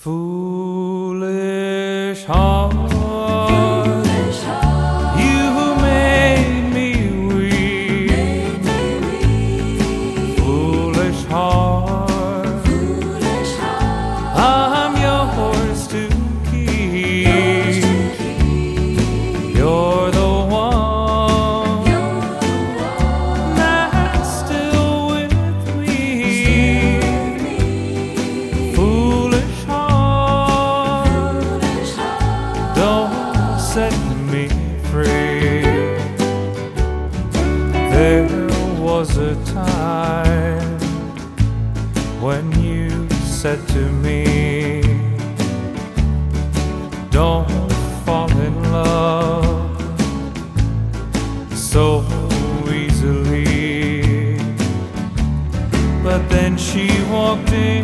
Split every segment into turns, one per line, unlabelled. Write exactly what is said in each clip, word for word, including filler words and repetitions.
Foolish heart,
Foolish heart,
you made me weak.
made me weak.
Foolish heart,
Foolish heart,
I'm yours to keep.
yours to keep.
You're the one
You're the one
that's still with me.
still with me.
Foolish heart,
Foolish heart,
don't set me free. There was a time when you said to me, don't fall in love so easily. But then she walked in,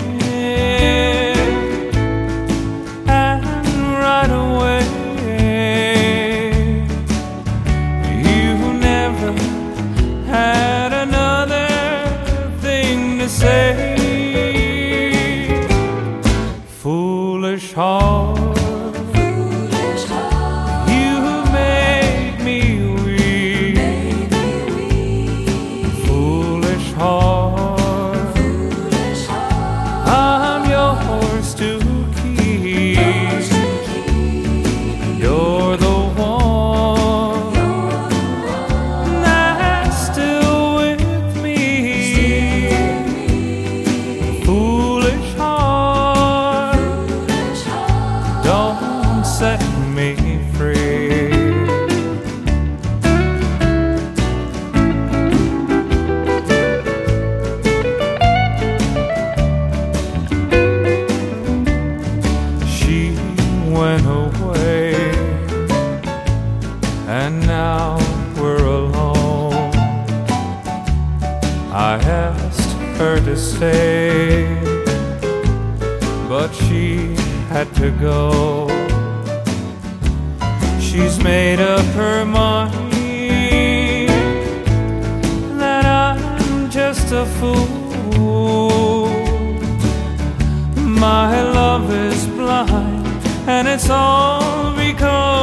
and right away you never had another thing to say. Foolish heart,
foolish heart,
you made me weak.
made me weak.
Foolish heart,
Foolish heart,
I'm yours to keep.
yours to keep.
You're the one
You're the one
that's still with me.
still with me.
Foolish heart,
Foolish heart,
don't set me free. She went away, and now we're alone. I asked her to stay, but she had to go. She's made up her mind that I'm just a fool. My love is blind, and it's all because